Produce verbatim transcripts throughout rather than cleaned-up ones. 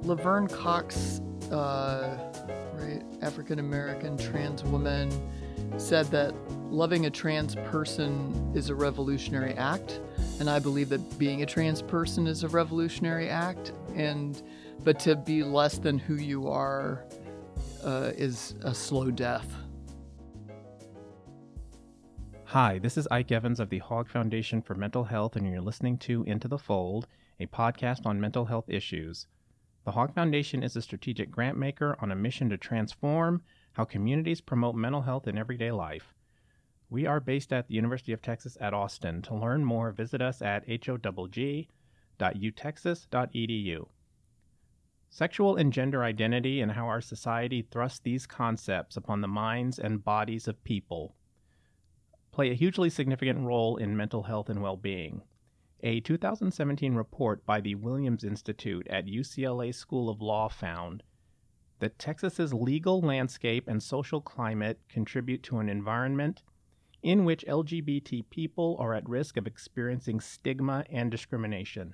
Laverne Cox, uh, right, African-American trans woman, said that loving a trans person is a revolutionary act. And I believe that being a trans person is a revolutionary act. And but to be less than who you are uh, is a slow death. Hi, this is Ike Evans of the Hogg Foundation for Mental Health, and you're listening to Into the Fold, a podcast on mental health issues. The Hogg Foundation is a strategic grant maker on a mission to transform how communities promote mental health in everyday life. We are based at the University of Texas at Austin. To learn more, visit us at h o g g dot u texas dot e d u. Sexual and gender identity and how our society thrusts these concepts upon the minds and bodies of people play a hugely significant role in mental health and well-being. A two thousand seventeen report by the Williams Institute at U C L A School of Law found that Texas's legal landscape and social climate contribute to an environment in which L G B T people are at risk of experiencing stigma and discrimination.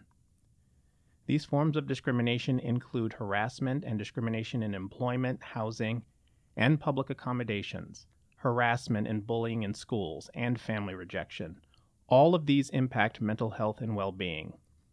These forms of discrimination include harassment and discrimination in employment, housing, and public accommodations, harassment and bullying in schools, and family rejection. All of these impact mental health and well-being.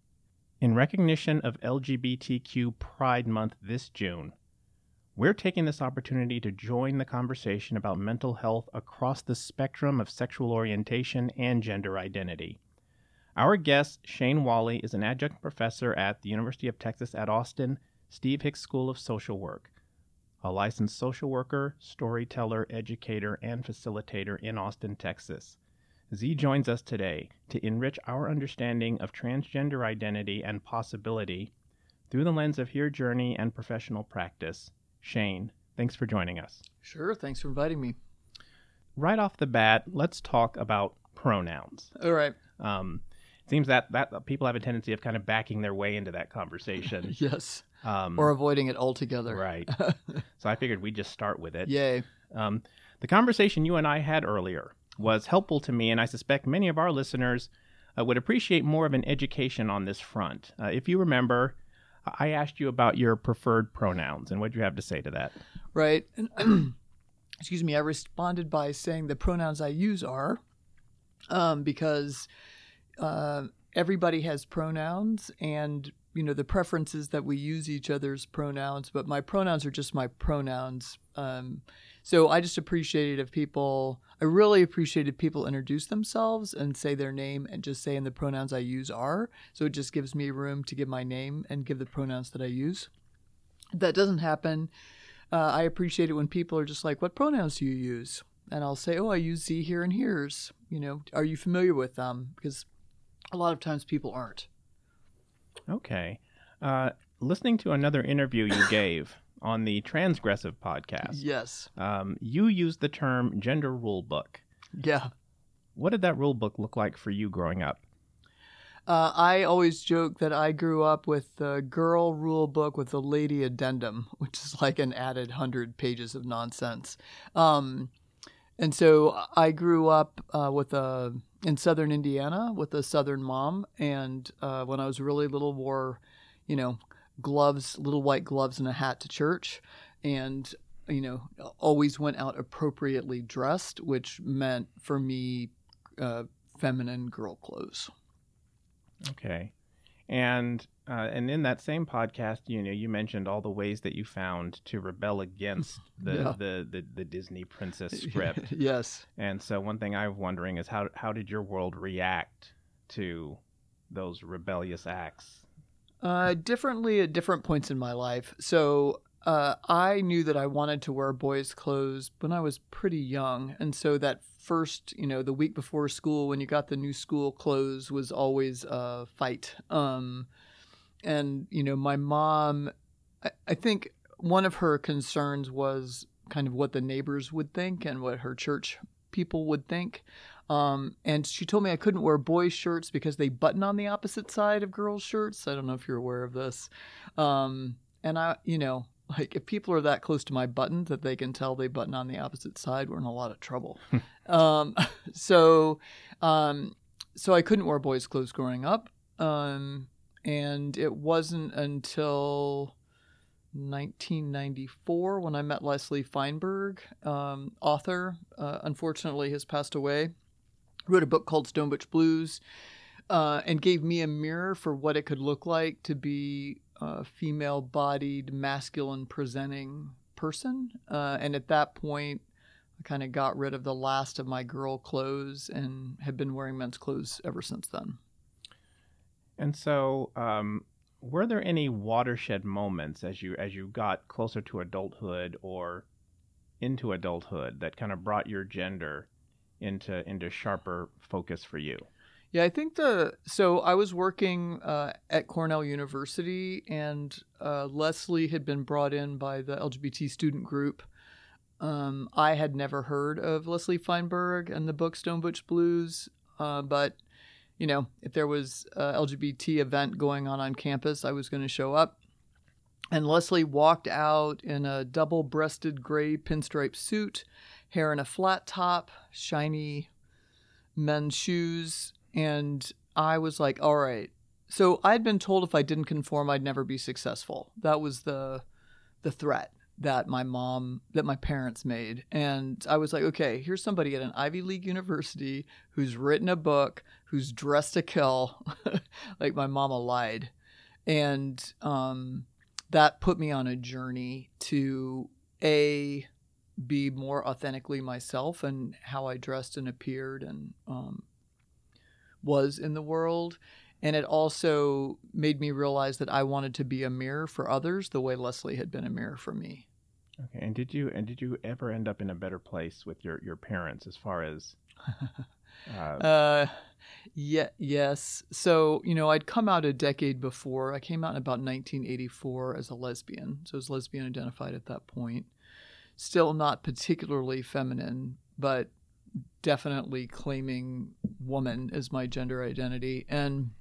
In recognition of L G B T Q Pride Month this June, we're taking this opportunity to join the conversation about mental health across the spectrum of sexual orientation and gender identity. Our guest, Shane Whalley, is an adjunct professor at the University of Texas at Austin Steve Hicks School of Social Work, a licensed social worker, storyteller, educator, and facilitator in Austin, Texas. Z joins us today to enrich our understanding of transgender identity and possibility through the lens of her journey and professional practice. Shane, thanks for joining us. Sure, thanks for inviting me. Right off the bat, let's talk about pronouns. All right. Um, it seems that, that people have a tendency of kind of backing their way into that conversation. Yes. Um, or avoiding it altogether. Right. So I figured we'd just start with it. Yay. Um, the conversation you and I had earlier was helpful to me, and I suspect many of our listeners uh, would appreciate more of an education on this front. Uh, if you remember, I asked you about your preferred pronouns, and what did you have to say to that? Right. Excuse me. I responded by saying the pronouns I use are, um, because uh, everybody has pronouns, and you know the preferences that we use each other's pronouns, but my pronouns are just my pronouns. Um, so I just appreciated if people, I really appreciated people introduce themselves and say their name and just saying the pronouns I use are. So it just gives me room to give my name and give the pronouns that I use. If that doesn't happen, uh, I appreciate it when people are just like, what pronouns do you use? And I'll say, oh, I use ze, here, and here's. You know, are you familiar with them? Because a lot of times people aren't. Okay. Uh, listening to another interview you gave on the Transgressive podcast. Yes. Um, you used the term gender rule book. Yeah. What did that rule book look like for you growing up? Uh, I always joke that I grew up with the girl rule book with the lady addendum, which is like an added hundred pages of nonsense. Um, and so I grew up uh, with a in southern Indiana with a southern mom, and uh, when I was really little, wore, you know, gloves, little white gloves and a hat to church, and you know, always went out appropriately dressed, which meant for me uh, feminine girl clothes. Okay. And uh, and in that same podcast, you know, you mentioned all the ways that you found to rebel against the Yeah. the, the, the Disney princess script. Yes. And so one thing I'm wondering is how how did your world react to those rebellious acts? Uh, differently at different points in my life. So uh, I knew that I wanted to wear boys' clothes when I was pretty young. And so that first, you know, the week before school, when you got the new school clothes, was always a fight. Um, and, you know, my mom, I, I think one of her concerns was kind of what the neighbors would think and what her church people would think. Um, and she told me I couldn't wear boys' shirts because they button on the opposite side of girls' shirts. I don't know if you're aware of this. Um, and I, you know, like if people are that close to my button that they can tell they button on the opposite side, we're in a lot of trouble. um, so, um, so I couldn't wear boys' clothes growing up. Um, and it wasn't until nineteen ninety-four when I met Leslie Feinberg, um, author. Uh, unfortunately, has passed away. Wrote a book called Stone Butch Blues, uh, and gave me a mirror for what it could look like to be a female-bodied, masculine-presenting person. Uh, and at that point, I kind of got rid of the last of my girl clothes and have been wearing men's clothes ever since then. And so, um, were there any watershed moments as you as you got closer to adulthood or into adulthood that kind of brought your gender into into sharper focus for you? Yeah, I think the so I was working uh, at Cornell University, and uh, Leslie had been brought in by the L G B T student group. Um, I had never heard of Leslie Feinberg and the book Stone Butch Blues, uh, but you know, if there was a L G B T event going on on campus, I was going to show up. And Leslie walked out in a double-breasted gray pinstripe suit, hair in a flat top, shiny men's shoes. And I was like, all right. So I'd been told if I didn't conform, I'd never be successful. That was the the threat that my mom, that my parents made. And I was like, okay, here's somebody at an Ivy League university who's written a book, who's dressed to kill. Like my mama lied. And um, that put me on a journey to, A, be more authentically myself and how I dressed and appeared and um, was in the world. And it also made me realize that I wanted to be a mirror for others the way Leslie had been a mirror for me. Okay, and did you and did you ever end up in a better place with your, your parents as far as? Uh... uh, yeah, yes. So you know, I'd come out a decade before. I came out in about nineteen eighty-four as a lesbian. So I was lesbian identified at that point. Still not particularly feminine, but definitely claiming woman as my gender identity, and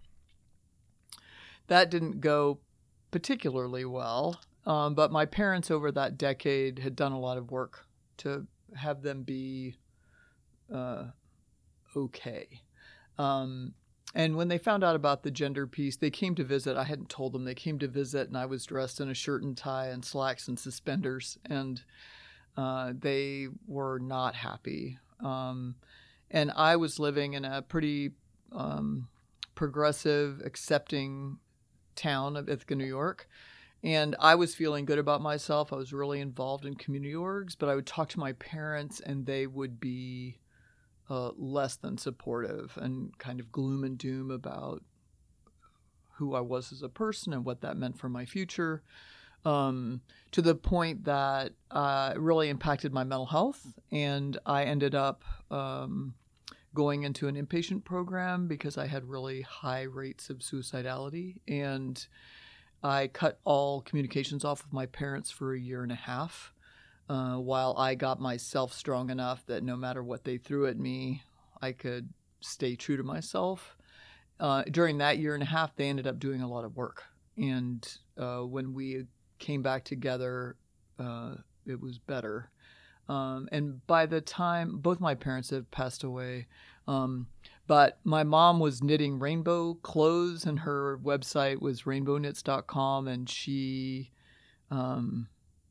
that didn't go particularly well. Um, but my parents over that decade had done a lot of work to have them be uh, okay. Um, and when they found out about the gender piece, they came to visit. I hadn't told them. They came to visit, and I was dressed in a shirt and tie and slacks and suspenders, and uh, they were not happy. Um, and I was living in a pretty um, progressive, accepting town of Ithaca, New York. And I was feeling good about myself. I was really involved in community orgs, but I would talk to my parents and they would be uh, less than supportive and kind of gloom and doom about who I was as a person and what that meant for my future, um, to the point that uh, it really impacted my mental health. And I ended up um, going into an inpatient program because I had really high rates of suicidality. And I cut all communications off with my parents for a year and a half uh, while I got myself strong enough that no matter what they threw at me, I could stay true to myself. Uh, during that year and a half, they ended up doing a lot of work. And uh, when we came back together, uh, it was better. Um, and by the time, both my parents have passed away, um, but my mom was knitting rainbow clothes, and her website was rainbow knits dot com, and she um,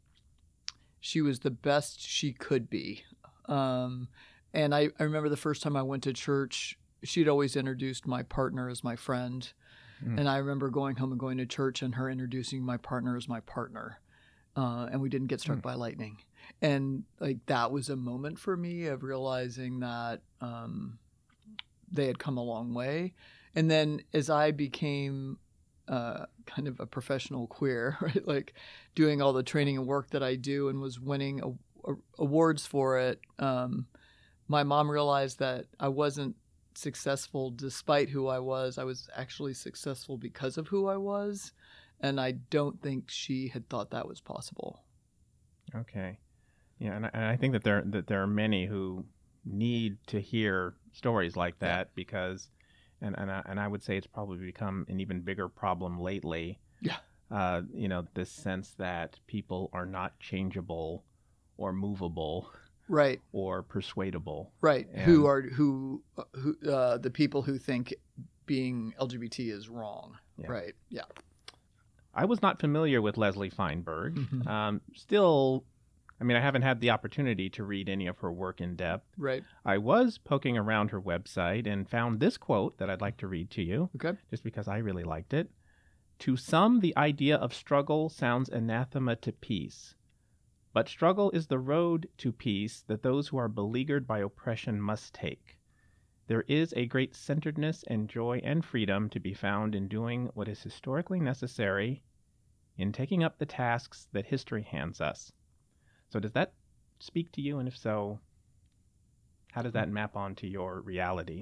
she was the best she could be. Um, and I, I remember the first time I went to church, she'd always introduced my partner as my friend. Mm. And I remember going home and going to church and her introducing my partner as my partner. Uh, and we didn't get struck mm. by lightning. And like that was a moment for me of realizing that um, they had come a long way. And then as I became uh, kind of a professional queer, right, like doing all the training and work that I do and was winning a, a, awards for it, um, my mom realized that I wasn't successful despite who I was. I was actually successful because of who I was. And I don't think she had thought that was possible. Okay. Yeah, and I, and I think that there that there are many who need to hear stories like that yeah. because, and and I, and I would say it's probably become an even bigger problem lately. Yeah. Uh, you know, this sense that people are not changeable or movable, right, or persuadable, right. And who are who who uh, the people who think being L G B T is wrong, yeah. right? Yeah. I was not familiar with Leslie Feinberg. Mm-hmm. Um, still, I mean, I haven't had the opportunity to read any of her work in depth. Right. I was poking around her website and found this quote that I'd like to read to you, Okay. just because I really liked it. To some, the idea of struggle sounds anathema to peace. But struggle is the road to peace that those who are beleaguered by oppression must take. There is a great centeredness and joy and freedom to be found in doing what is historically necessary, in taking up the tasks that history hands us. So does that speak to you? And if so, how does that map onto your reality?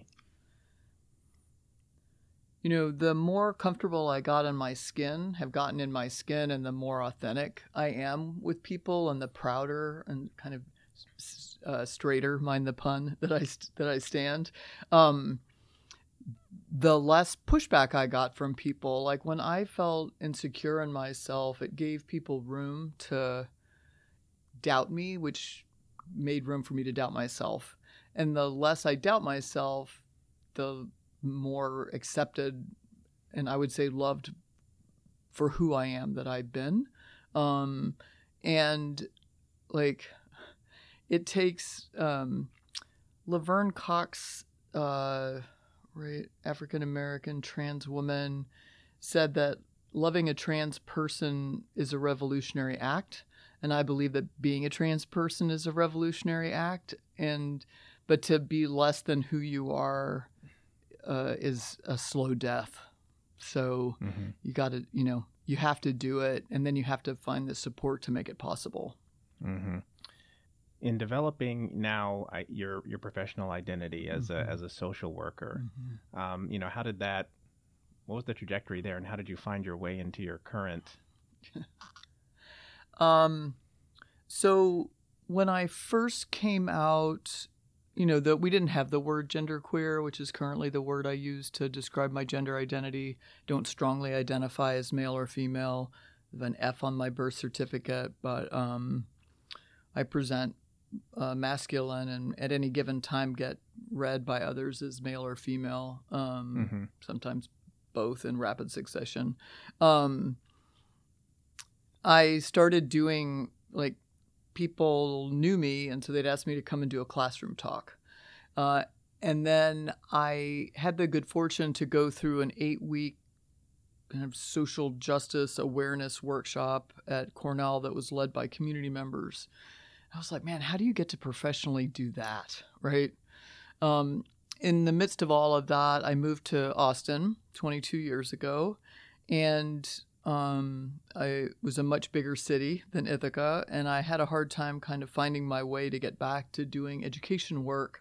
You know, the more comfortable I got in my skin, have gotten in my skin, and the more authentic I am with people, and the prouder and kind of uh, straighter, mind the pun, that I that I stand, um, the less pushback I got from people. Like when I felt insecure in myself, it gave people room to doubt me, which made room for me to doubt myself. And the less I doubt myself, the more accepted and I would say loved for who I am that I've been. Um, and like it takes um, Laverne Cox, uh, right, African-American trans woman, said that loving a trans person is a revolutionary act. And I believe that being a trans person is a revolutionary act. And but to be less than who you are uh, is a slow death. So mm-hmm. you got to, you know, you have to do it, and then you have to find the support to make it possible. Mm-hmm. In developing now I, your your professional identity as mm-hmm. a as a social worker, mm-hmm. um, you know, how did that? What was the trajectory there, and how did you find your way into your current? um, so when I first came out, you know, that we didn't have the word genderqueer, which is currently the word I use to describe my gender identity. Don't strongly identify as male or female. I have an F on my birth certificate, but um, I present uh, masculine and at any given time get read by others as male or female, um, mm-hmm. sometimes both in rapid succession. Um, I started doing like people knew me, and so they'd ask me to come and do a classroom talk. Uh, and then I had the good fortune to go through an eight-week kind of social justice awareness workshop at Cornell that was led by community members. I was like, man, how do you get to professionally do that, right? Um, in the midst of all of that, I moved to Austin twenty-two years ago, and Um, I was a much bigger city than Ithaca, and I had a hard time kind of finding my way to get back to doing education work.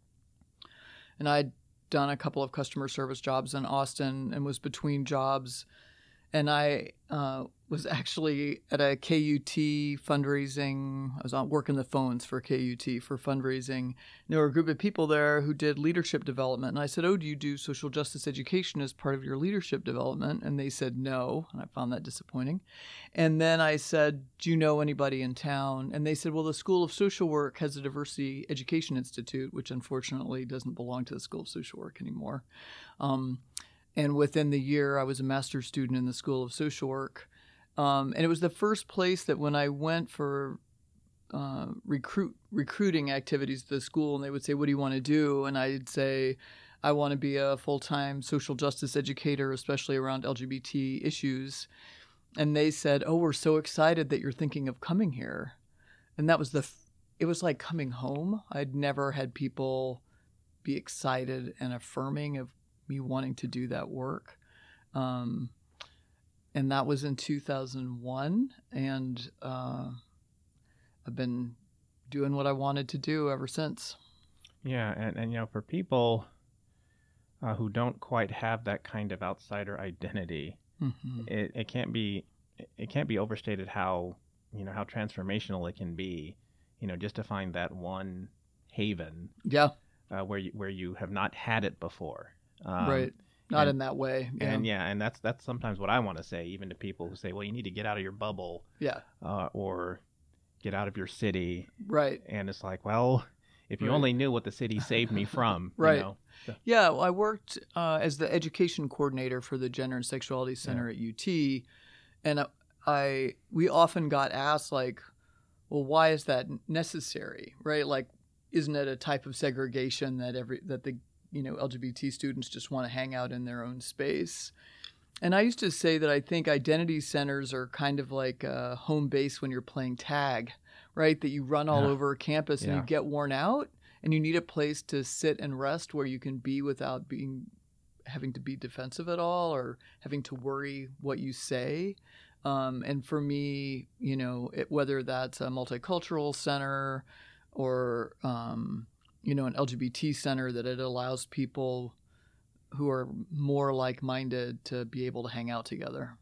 And I'd done a couple of customer service jobs in Austin and was between jobs. And I uh, was actually at a K U T fundraising. I was on working the phones for K U T for fundraising. And there were a group of people there who did leadership development. And I said, oh, do you do social justice education as part of your leadership development? And they said no. And I found that disappointing. And then I said, do you know anybody in town? And they said, well, the School of Social Work has a Diversity Education Institute, which unfortunately doesn't belong to the School of Social Work anymore. Um, And within the year, I was a master's student in the School of Social Work. Um, and it was the first place that when I went for uh, recruit recruiting activities at the school, and they would say, what do you want to do? And I'd say, I want to be a full-time social justice educator, especially around L G B T issues. And they said, oh, we're so excited that you're thinking of coming here. And that was the, f- it was like coming home. I'd never had people be excited and affirming of me wanting to do that work. Um, and that was in two thousand one. And uh, I've been doing what I wanted to do ever since. Yeah. And, and you know, for people uh, who don't quite have that kind of outsider identity, mm-hmm. it, it can't be, it can't be overstated how, you know, how transformational it can be, you know, just to find that one haven. Yeah. Uh, where you, where you have not had it before. Um, right. Not and, in that way. Yeah. And yeah, and that's that's sometimes what I want to say, even to people who say, well, you need to get out of your bubble. Yeah. Uh, or get out of your city. Right. And it's like, well, if you right. only knew what the city saved me from. right. You know? So. Yeah. Well, I worked uh, as the education coordinator for the Gender and Sexuality Center yeah. at U T. And I, I we often got asked, like, well, why is that necessary, right? Like, isn't it a type of segregation that every that the you know L G B T students just want to hang out in their own space? And I used to say that I think identity centers are kind of like a home base when you're playing tag, right? That you run all Yeah. over campus and Yeah. you get worn out, and you need a place to sit and rest where you can be without being having to be defensive at all or having to worry what you say. Um, and for me, you know, it, whether that's a multicultural center or, um, you know, an L G B T center, that it allows people who are more like-minded to be able to hang out together.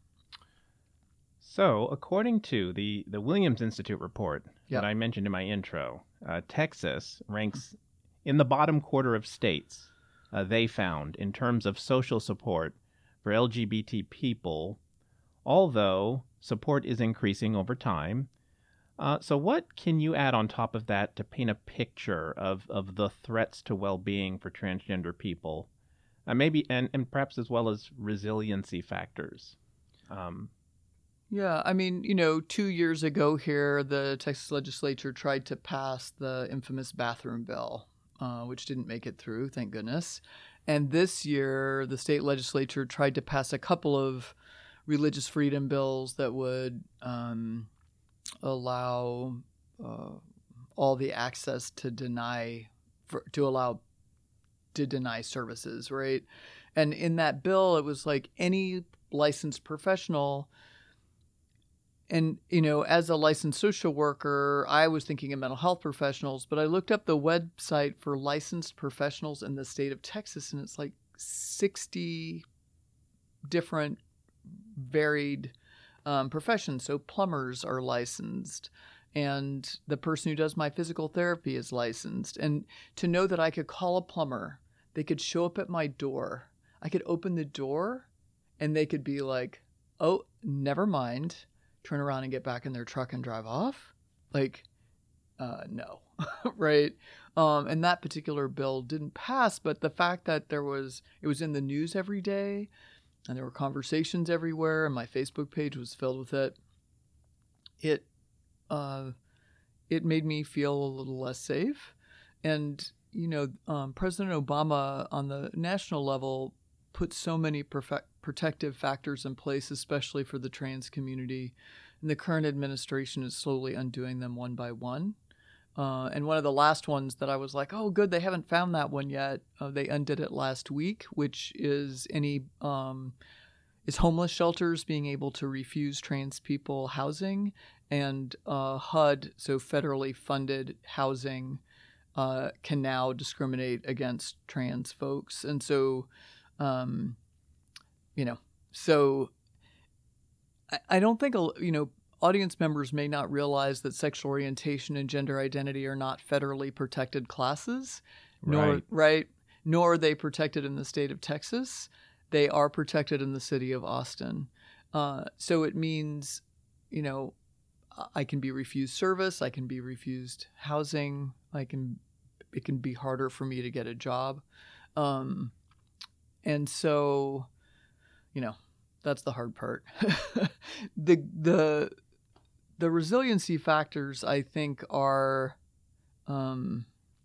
So, according to the, the Williams Institute report Yep. that I mentioned in my intro, uh, Texas ranks in the bottom quarter of states, uh, they found, in terms of social support for L G B T people, although support is increasing over time. Uh, so what can you add on top of that to paint a picture of, of the threats to well-being for transgender people? Uh, maybe, and, and perhaps as well as resiliency factors. Um, Yeah, I mean, you know, two years ago here, the Texas legislature tried to pass the infamous bathroom bill, uh, which didn't make it through, thank goodness. And this year, the state legislature tried to pass a couple of religious freedom bills that would um, allow uh, all the access to deny, for, to allow to deny services, right? And in that bill, it was like any licensed professional. And, you know, as a licensed social worker, I was thinking of mental health professionals, but I looked up the website for licensed professionals in the state of Texas, and it's like sixty different varied um, professions. So plumbers are licensed, and the person who does my physical therapy is licensed. And to know that I could call a plumber, they could show up at my door, I could open the door, and they could be like, oh, never mind, turn around and get back in their truck and drive off. Like, uh, no, right? Um, and that particular bill didn't pass, but the fact that there was, it was in the news every day, and there were conversations everywhere, and my Facebook page was filled with it, it, uh, it made me feel a little less safe. And, you know, um, President Obama on the national level put so many perfect, protective factors in place, especially for the trans community. And the current administration is slowly undoing them one by one. Uh, and one of the last ones that I was like, oh, good, they haven't found that one yet. Uh, they undid it last week, which is any um, is homeless shelters being able to refuse trans people housing, and uh, H U D, so federally funded housing, uh, can now discriminate against trans folks. And so, um, you know, so I, I don't think, you know, audience members may not realize that sexual orientation and gender identity are not federally protected classes, nor Right. right, nor are they protected in the state of Texas. They are protected in the city of Austin. Uh, so it means, you know, I can be refused service, I can be refused housing, I can, it can be harder for me to get a job. Um, and so, you know, that's the hard part. the, the, the resiliency factors, I think, are um,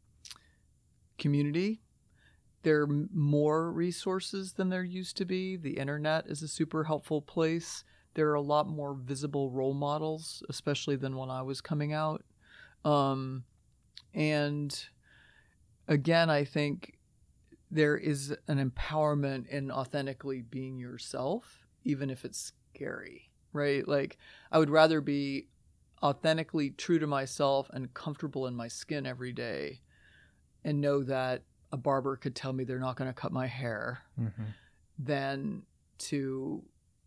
community. There are more resources than there used to be. The internet is a super helpful place. There are a lot more visible role models, especially than when I was coming out. Um, and again, I think there is an empowerment in authentically being yourself, even if it's scary, right? Like, I would rather be authentically true to myself and comfortable in my skin every day and know that a barber could tell me they're not going to cut my hair Mm-hmm. than to,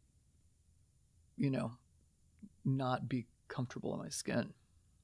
you know, not be comfortable in my skin.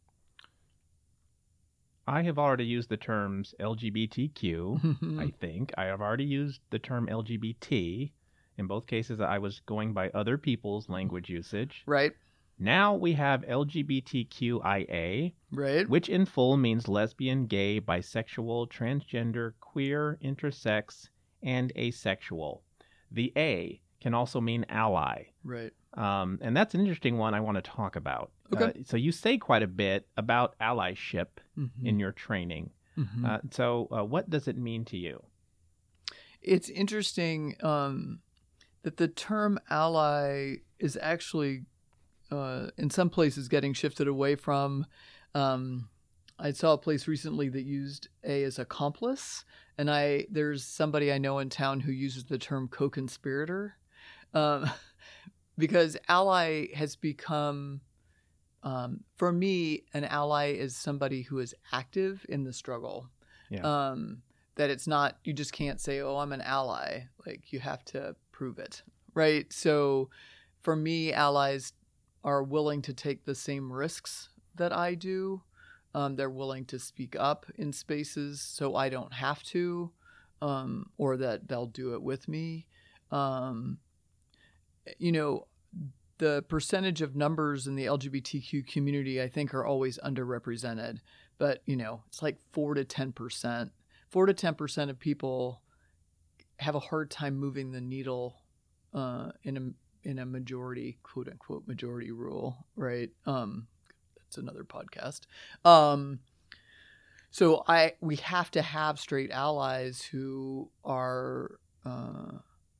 I have already used the terms L G B T Q, I think. I have already used the term L G B T. In both cases, I was going by other people's language usage. Right, Now we have L G B T Q I A, right. which in full means lesbian, gay, bisexual, transgender, queer, intersex, and asexual. The A can also mean ally. Right. Um, and that's an interesting one I want to talk about. Okay. Uh, so you say quite a bit about allyship Mm-hmm. in your training. Mm-hmm. Uh, so uh, what does it mean to you? It's interesting um, that the term ally is actually, uh, in some places, getting shifted away from. Um, I saw a place recently that used A as accomplice, and I there's somebody I know in town who uses the term co-conspirator, um, because ally has become, um, for me, an ally is somebody who is active in the struggle. Yeah. Um, that it's not, you just can't say, oh, I'm an ally. Like, you have to prove it, right? So for me, allies are willing to take the same risks that I do. Um, they're willing to speak up in spaces so I don't have to, um, or that they'll do it with me. Um, you know, the percentage of numbers in the L G B T Q community, I think, are always underrepresented. But, you know, it's like four to ten percent. four to ten percent of people have a hard time moving the needle uh, in a in a majority, quote unquote, majority rule, right? Um, that's another podcast. Um, so I we have to have straight allies who are uh,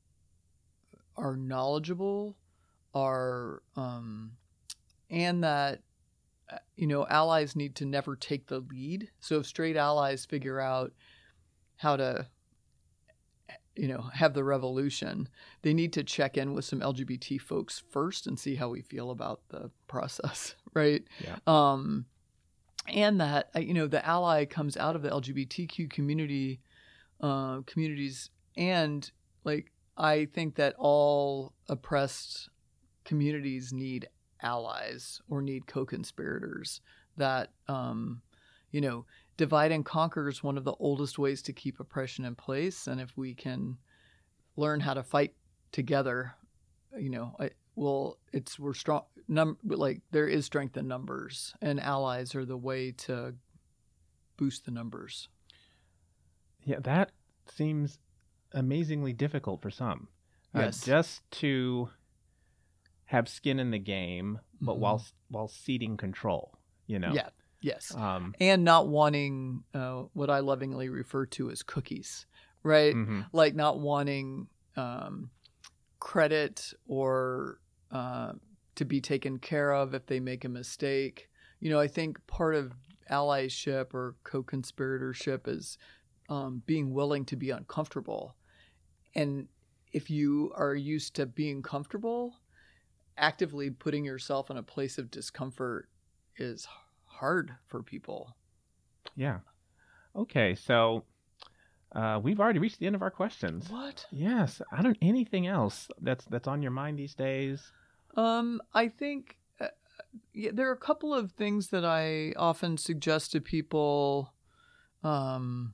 are knowledgeable, are um, and that you know allies need to never take the lead. So if straight allies figure out how to you know have the revolution, they need to check in with some L G B T folks first and see how we feel about the process, right? Yeah. Um, and that you know the ally comes out of the L G B T Q community uh, communities, and like I think that all oppressed communities need allies or need co-conspirators. That um, you know. Divide and conquer is one of the oldest ways to keep oppression in place. And if we can learn how to fight together, you know, I, well, it's, we're strong, num- like there is strength in numbers, and allies are the way to boost the numbers. Yeah, that seems amazingly difficult for some. Yes. Uh, just to have skin in the game, but Mhm. while, while ceding control, you know? Yeah. Yes. Um, and not wanting uh, what I lovingly refer to as cookies, right? mm-hmm. Like not wanting um, credit or uh, to be taken care of if they make a mistake. You know, I think part of allyship or co-conspiratorship is um, being willing to be uncomfortable. And if you are used to being comfortable, actively putting yourself in a place of discomfort is hard for people. Yeah. Okay, so uh, we've already reached the end of our questions. What? Yes. I don't. Anything else that's that's on your mind these days? Um, I think uh, yeah, there are a couple of things that I often suggest to people. Um,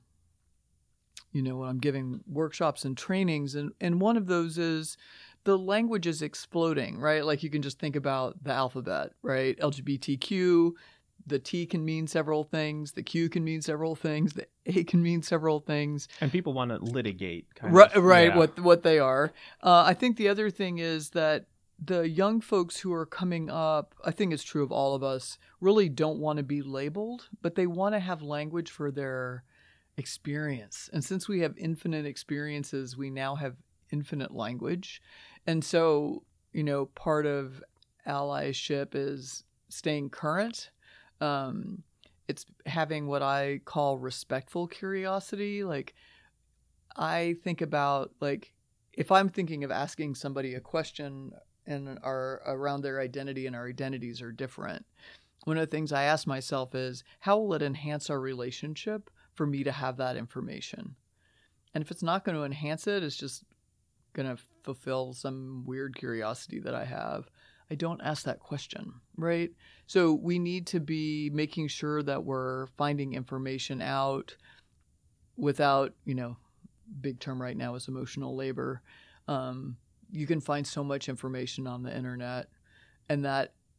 you know, when I'm giving workshops and trainings, and and one of those is the language is exploding, right? Like you can just think about the alphabet, right? L G B T Q. The T can mean several things. The Q can mean several things. The A can mean several things. And people want to litigate, kind right, of. Right, Yeah. what what they are. Uh, I think the other thing is that the young folks who are coming up, I think it's true of all of us, really don't want to be labeled, but they want to have language for their experience. And since we have infinite experiences, we now have infinite language. And so, you know, part of allyship is staying current. Um, it's having what I call respectful curiosity. Like I think about like, if I'm thinking of asking somebody a question and are around their identity and our identities are different, one of the things I ask myself is, how will it enhance our relationship for me to have that information? And if it's not going to enhance it, it's just going to fulfill some weird curiosity that I have, I don't ask that question, right? So we need to be making sure that we're finding information out without, you know, big term right now is emotional labor. Um, you can find so much information on the internet, and that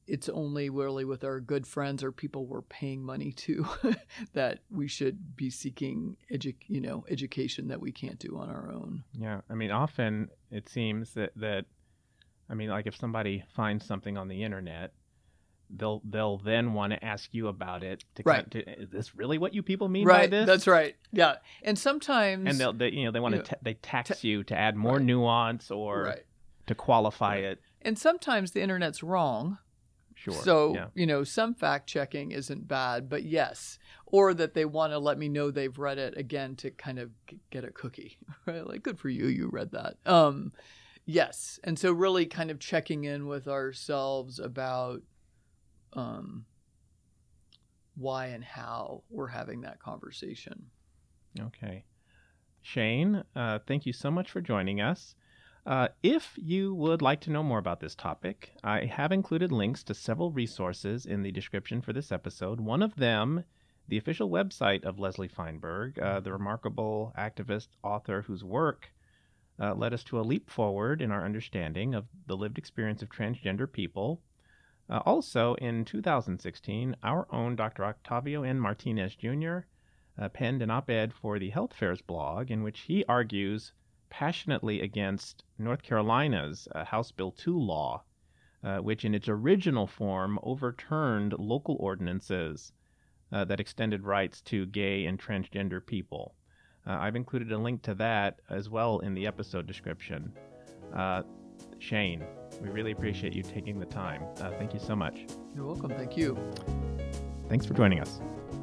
it's only really with our good friends or people we're paying money to that we should be seeking edu- you know, education that we can't do on our own. Yeah. I mean, often it seems that, that I mean, like if somebody finds something on the internet, they'll they'll then want to ask you about it. To, right. to, is this really what you people mean right. by this? That's right. Yeah. And sometimes... And they'll, they, you know, they want to, ta- they tax ta- you to add more right. nuance or right. to qualify right. it. And sometimes the internet's wrong. Sure. So, yeah. you know, some fact checking isn't bad, but yes. Or that they want to let me know they've read it again to kind of get a cookie, right? Like, good for you, you read that. Um, yes. And so really kind of checking in with ourselves about um, why and how we're having that conversation. Okay. Shane, uh, thank you so much for joining us. Uh, if you would like to know more about this topic, I have included links to several resources in the description for this episode. One of them, the official website of Leslie Feinberg, uh, the remarkable activist author whose work uh, led us to a leap forward in our understanding of the lived experience of transgender people. Uh, also, in two thousand sixteen, our own Doctor Octavio N. Martinez Junior uh, penned an op-ed for the Health Fairs blog in which he argues passionately against North Carolina's uh, House Bill two law, uh, which in its original form overturned local ordinances uh, that extended rights to gay and transgender people. Uh, I've included a link to that as well in the episode description. Uh, Shane, we really appreciate you taking the time. Uh, thank you so much. You're welcome. Thank you. Thanks for joining us.